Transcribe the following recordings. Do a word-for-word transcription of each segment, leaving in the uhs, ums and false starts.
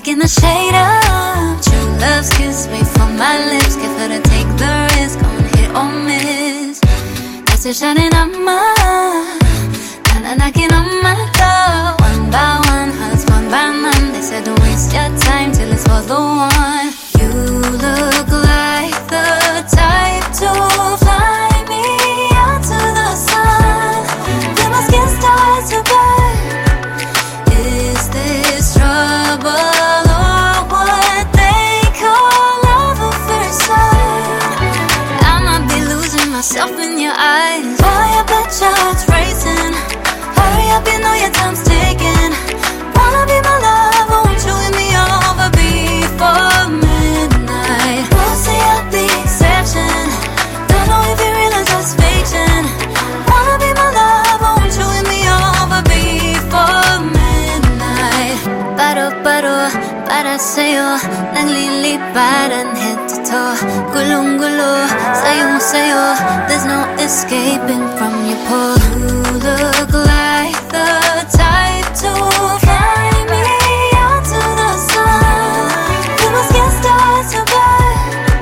taking the shade up. True love's kiss, wait for my lips. Give her to take the risk, gon' hit or miss. As we're shining on my, and I'm knocking on my door. One by one, hearts one by none. They said don't waste your time till it's for the one. You look like the type to fly me out to the sun. Then my skin starts to burn. Is this trouble or what they call love at first sight? I might be losing myself in your eyes. Boy, I bet your heart's racing. Hurry up, you know your time's ticking. Wanna be my lover, won't you win me over before midnight? We'll see out the exception. Don't know if you realize what's fiction. Wanna be my lover, won't you win me over before midnight? Paro, paro, para sa'yo. Nagliliparan head to toe. Gulong-gulo, sa'yong sayo. There's no escaping from your pull. You look like the type to fly me out to the sun. Till my skin starts to burn.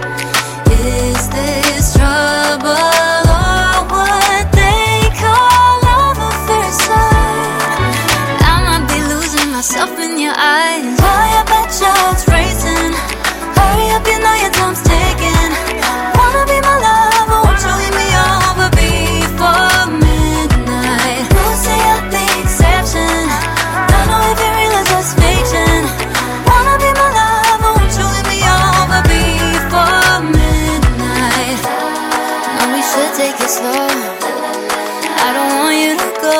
Is this trouble or what they call love at first sight? I might be losing myself in your eyes. Boy, I bet your heart's racing. Hurry up, you know your time's ticking. Wanna be my lover, won't you win me over before midnight? We'll see out the exception. Don't know if you realize what's fiction. Wanna be my lover, won't you win me over before midnight? No, we should take it slow. I don't want you to go.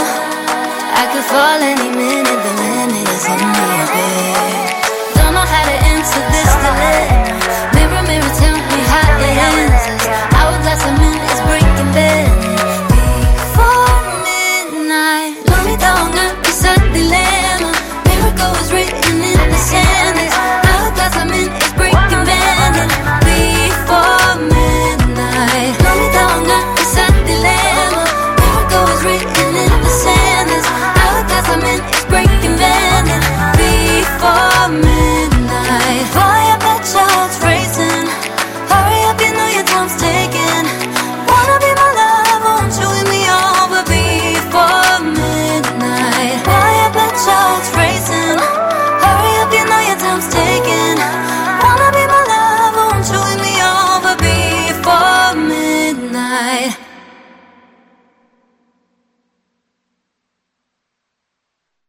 I could fall any minute, the limit is on me, babe. Don't know how to answer this dilemma. Mirror, mirror, tell me how it ends. Hourglass of men is breaking bed. Before midnight, lo mi taonga isa dilemma. Miracle was written in the sand. Hourglass of men is breaking bed. Before midnight, lo mi taonga isa dilemma. Miracle was written in the sand. Hourglass of men is breaking bed. Before midnight, boy, I bet your heart's racing. Hurry up, you know your time's ticking. Wanna be my lover, won't you win me over before midnight? Boy, I bet your heart's racing. Hurry up, you know your time's ticking. Wanna be my lover, won't you win me over before midnight?